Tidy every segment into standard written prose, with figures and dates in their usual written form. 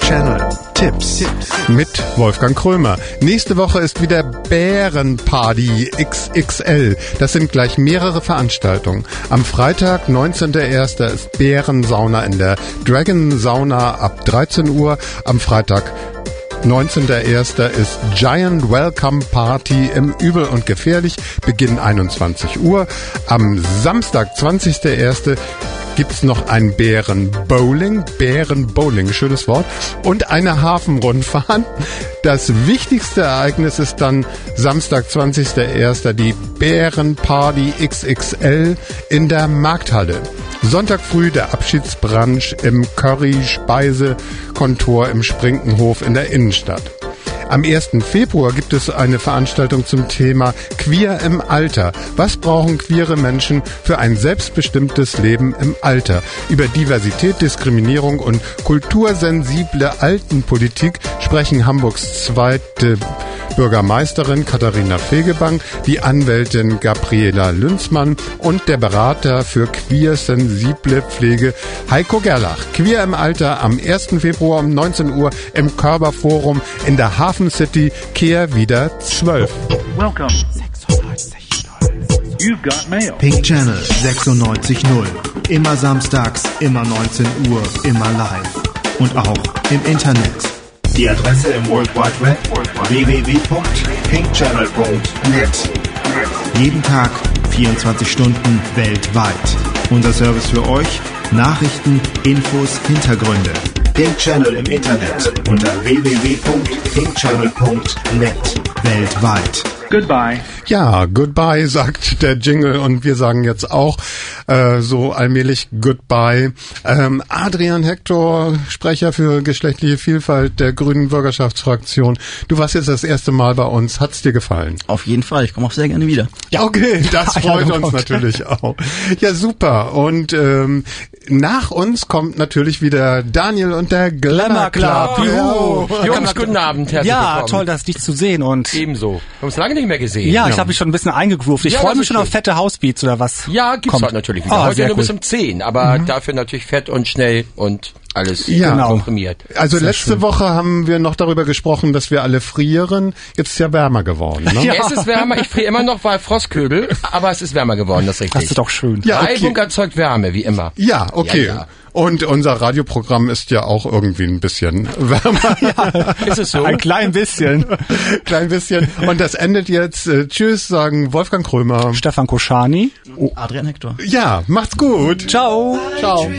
Channel. Tipps mit Wolfgang Krömer. Nächste Woche ist wieder Bärenparty XXL. Das sind gleich mehrere Veranstaltungen. Am Freitag, 19.01. ist Bärensauna in der Dragon Sauna ab 13 Uhr. Am Freitag 19.01. ist Giant Welcome Party im Übel und Gefährlich, Beginn 21 Uhr. Am Samstag, 20.01. gibt's noch ein Bärenbowling, schönes Wort, und eine Hafenrundfahrt. Das wichtigste Ereignis ist dann Samstag, 20.01. die Bärenparty XXL in der Markthalle. Sonntag früh der Abschiedsbrunch im Curry-Speisekontor im Sprinkenhof in der Innenstadt. Am 1. Februar gibt es eine Veranstaltung zum Thema Queer im Alter. Was brauchen queere Menschen für ein selbstbestimmtes Leben im Alter? Über Diversität, Diskriminierung und kultursensible Altenpolitik sprechen Hamburgs zweite Bürgermeisterin Katharina Fegebank, die Anwältin Gabriela Lünzmann und der Berater für queer-sensible Pflege Heiko Gerlach. Queer im Alter am 1. Februar um 19 Uhr im Körperforum in der Hafen City, Kehrwieder 12. Welcome. You've got mail. Pink Channel 96.0. Immer samstags, immer 19 Uhr, immer live. Und auch im Internet. Die Adresse im World Wide Web www.pinkchannel.net. Jeden Tag 24 Stunden weltweit. Unser Service für euch: Nachrichten, Infos, Hintergründe. Pink Channel im Internet unter www.pinkchannel.net. Weltweit. Goodbye. Ja, goodbye, sagt der Jingle, und wir sagen jetzt auch so allmählich goodbye. Adrian Hector, Sprecher für geschlechtliche Vielfalt der Grünen Bürgerschaftsfraktion. Du warst jetzt das erste Mal bei uns. Hat's dir gefallen? Auf jeden Fall, ich komme auch sehr gerne wieder. Ja, okay, das freut uns natürlich auch. Ja, super. Und nach uns kommt natürlich wieder Daniel und der Glamour Club. Jungs, guten Abend, herzlich willkommen. Ja, toll, dich zu sehen. Und ebenso. Wir haben uns lange nicht mehr gesehen. Ja, ich habe mich schon ein bisschen eingegroovt. Ich freue mich schon auf fette Housebeats oder was. Ja, gibt's heute natürlich wieder. Heute nur bis um 10, aber dafür natürlich fett und schnell und alles komprimiert. Also letzte Woche haben wir noch darüber gesprochen, dass wir alle frieren. Jetzt ist ja wärmer geworden. Ne? Ja, es ist wärmer. Ich friere immer noch, weil Frostköbel, aber es ist wärmer geworden, das ist richtig. Das ist doch schön. Ja, okay. Reibung erzeugt Wärme, wie immer. Ja, okay. Ja. Und unser Radioprogramm ist ja auch irgendwie ein bisschen wärmer. Ja, ist es so? Ein klein bisschen. Klein bisschen. Und das endet jetzt. Tschüss, sagen Wolfgang Krömer. Stefan Koschani. Adrian Hector. Ja, macht's gut. Ciao. Ciao.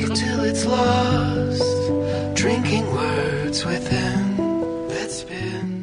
Drinking words within that spin.